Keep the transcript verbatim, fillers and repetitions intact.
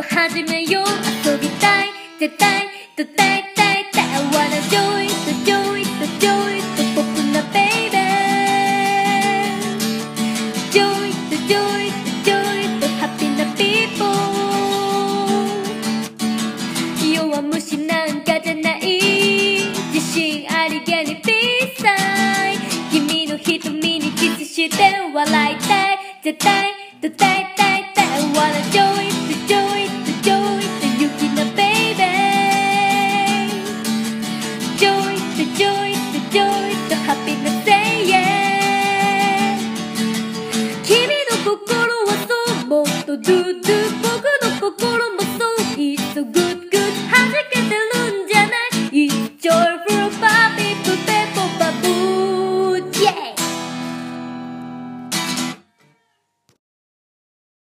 始めよう遊びたい絶対とたいたいたい I wanna joy to joy to joy to pop na baby joy to joy to joy to happy na people 弱虫なんかじゃない自信ありげにピースタイ君の瞳にキスして笑いたい絶対とたいたいたい I wanna joy to joy to joy to 雪な baby joy to joy to joy to happy na say yeah 君の心はそうもっとドゥ